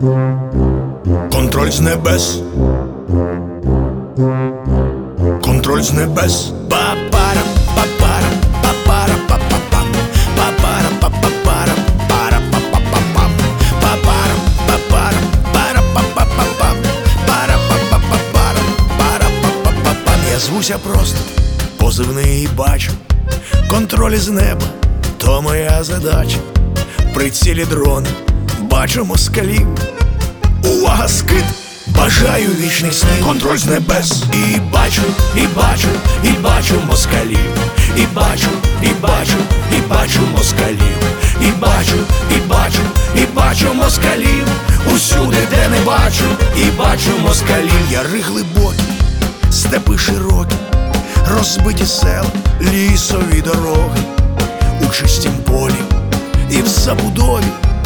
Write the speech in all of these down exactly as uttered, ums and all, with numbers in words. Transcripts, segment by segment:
Контроль з небес. Контроль з небес. Па-пара, па-пара, па-пара, па-па-пам. Па-пара, па-па-пара, пара, па-па-па-пам. Па-пара, па-пара, пара, па-па-па-пам. Пара, па-па-па-пара, пара, па-па-па-пам. Я звуся просто позивний і бачу контроль з неба, то моя задача. В прицілі дрона бачу москалів. Увага, скид! Бажаю вічний сніг. Контроль з небес. І бачу, і бачу, і бачу москалів. І бачу, і бачу, і бачу москалів. І бачу, і бачу, і бачу москалів. Усюди, де не бачу, і бачу москалів. Яри глибокі, степи широкі, розбиті села, лісові дороги. У чистім полі і в забудові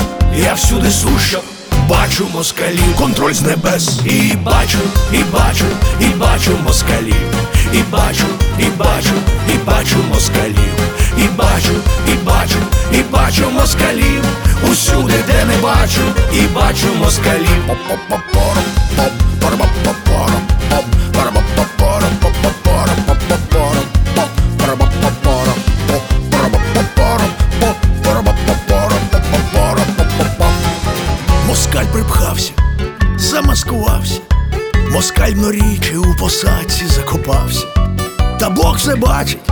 я всюди сущу бачу москалів. Контроль з небес. І бачу, і бачу, і бачу москалів. І бачу, і бачу, і бачу москалів. І бачу, і бачу, і бачу москалів. Усюди, де не бачу, і бачу москалів. Поп-поп-поп-пором, поп, парабап-поп-пором, поп, парабап-поп-пором, поп-поп-пором, поп-поп-пором, поп, парабап-поп-пором, поп, парабап-поп-пором, поп, парабап-поп-пором, поп-поп-пором, поп-поп-поп. Москаль припхався, замаскувався. Москаль в норі чи у посадці закопався. Та Бог все бачить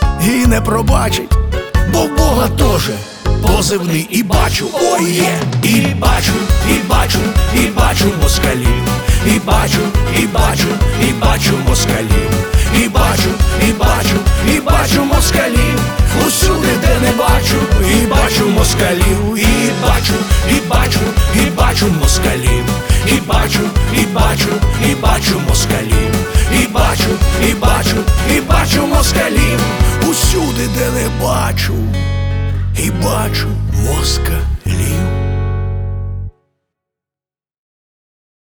і не пробачить, бо в Бога теж позивний. І бачу, ой є, і бачу, і бачу, і бачу москалів. І бачу, і бачу, і бачу москалів. І бачу, і бачу, і бачу москалів. Усюди, де не бачу, і бачу москалів. І бачу, і бачу, і бачу москалів. І бачу, і бачу, і бачу москалів. І бачу, і бачу, і бачу москалів. Усюди, де не бачу, і бачу москалів.